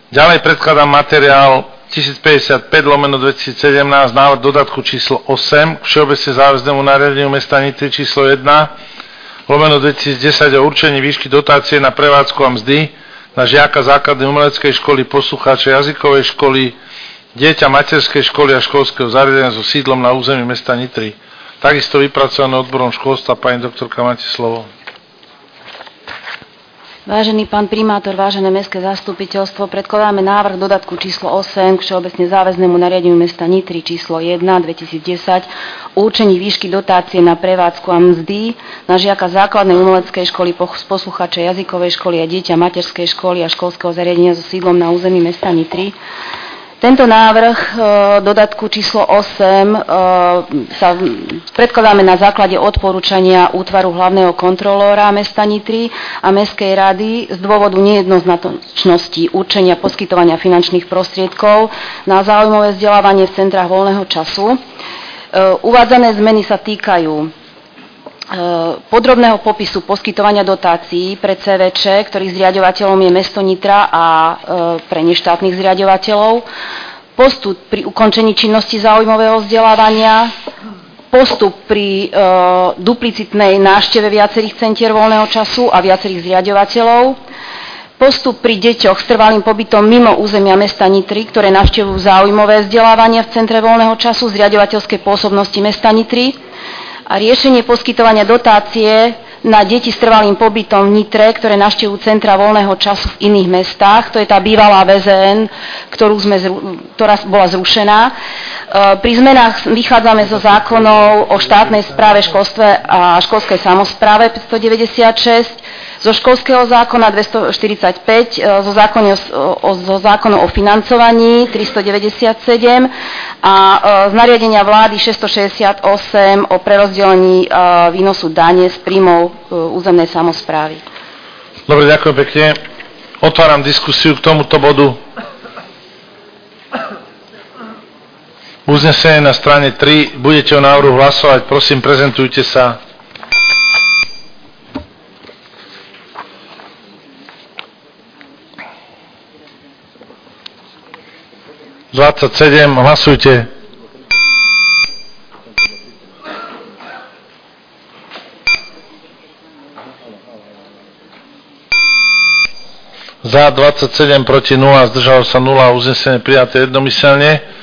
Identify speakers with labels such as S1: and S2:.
S1: Ďalej predkladám materiál 1055/2017, návrh dodatku číslo 8 k všeobecne záväznému nariadeniu mesta Nitry číslo 1/2010 o určení výšky dotácie na prevádzku a mzdy na žiaka základnej umeleckej školy, poslucháča jazykovej školy, dieťa materskej školy a školského zariadenia so sídlom na území mesta Nitry. Takisto vypracované odborom školstva. Pani doktorka, máte slovo.
S2: Vážený pán primátor, vážené mestské zastupiteľstvo, predkladáme návrh dodatku číslo 8 k všeobecne záväznému nariadeniu mesta Nitry číslo 1/2010 o určení výšky dotácie na prevádzku a mzdy na žiaka základnej umeleckej školy, poslucháča jazykovej školy a dieťa materskej školy a školského zariadenia so sídlom na území mesta Nitry. Tento návrh dodatku číslo 8 sa predkladáme na základe odporúčania útvaru hlavného kontrolóra mesta Nitry a Mestskej rady z dôvodu nejednoznačnosti určenia poskytovania finančných prostriedkov na záujmové vzdelávanie v centrách voľného času. Uvádzané zmeny sa týkajú podrobného popisu poskytovania dotácií pre CVČ, ktorých zriaďovateľom je mesto Nitra a pre neštátnych zriaďovateľov, postup pri ukončení činnosti záujmového vzdelávania, postup pri duplicitnej návšteve viacerých centier voľného času a viacerých zriaďovateľov, postup pri deťoch s trvalým pobytom mimo územia mesta Nitry, ktoré navštevujú záujmové vzdelávanie v centre voľného času zriaďovateľskej pôsobnosti mesta Nitry, a riešenie poskytovania dotácie na deti s trvalým pobytom v Nitre, ktoré navštevujú centra voľného času v iných mestách. To je tá bývalá VZN, ktorá bola zrušená. Pri zmenách vychádzame zo zákonov o štátnej správe, školstve a školskej samospráve 596, zo školského zákona 245, zo zákonu o financovaní 397 a z nariadenia vlády 668 o prerozdelení výnosu dane z príjmov územnej samosprávy.
S1: Dobre, ďakujem pekne. Otváram diskusiu k tomuto bodu. Uznesenie na strane 3. Budete o návrhu hlasovať. Prosím, prezentujte sa. Hlasujte. Za 27, proti 0, zdržalo sa 0, uznesenie prijaté jednomyselne.